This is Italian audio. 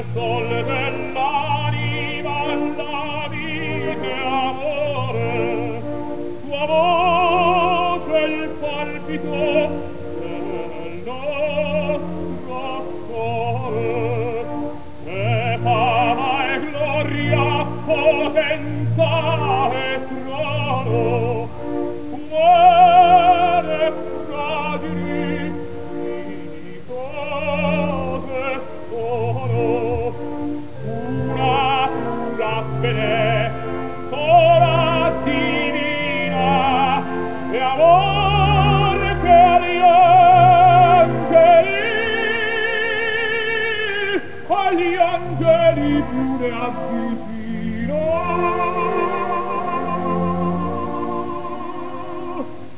sol dell'anima la vita amore, tua voce il palpito del nostro cuore, e fama e gloria, potenza e trono, umane fragili di cose sono, una pura fede sola divina e amor che agli angeli pure avvicino.